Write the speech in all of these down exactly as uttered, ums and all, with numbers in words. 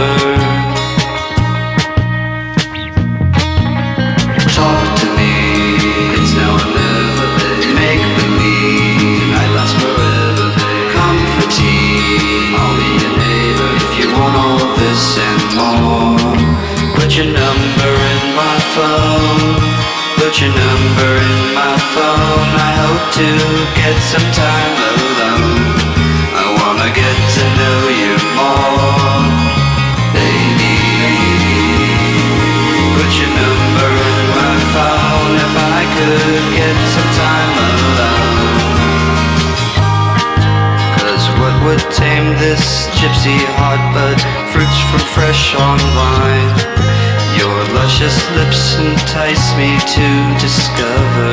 Talk to me, it's now or never, babe. Make believe, tonight lasts forever, babe. Come for tea, I'll be your neighbor. If you want all this and more, put your number in my phone. Put your number in my phone. I hope to get some time alone. I wanna get to know you more, baby. Put your number in my phone. If I could get some time alone. Cause what would tame this gypsy heart but fruits from fresh on vine? Your luscious lips entice me to discover.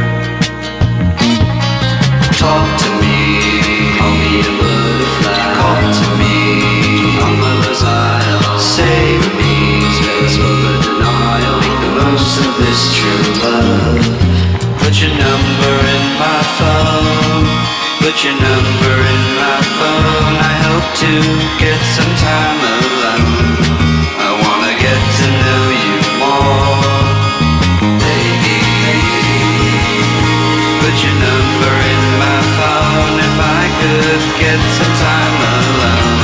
Talk to me, I'll be a butterfly. Call to me, on lover's isle. Save me, space over denial. Make the most of this true love. Put your number in my phone. Put your number in my phone. I hope to get some time alone. I wanna get to know you more, baby. Put your number in my phone. If I could get some time alone.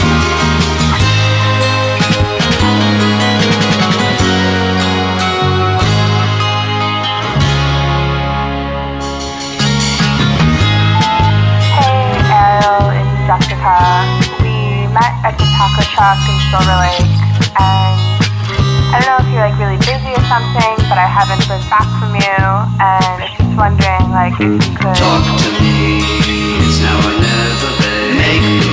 Hey Ariel, it's Jessica. We met at the taco truck in Silver Lake, and I don't know if you're like really busy or something, but I haven't heard back from you, and I was just wondering like if you could Talk to me, it's now or never, babe. Make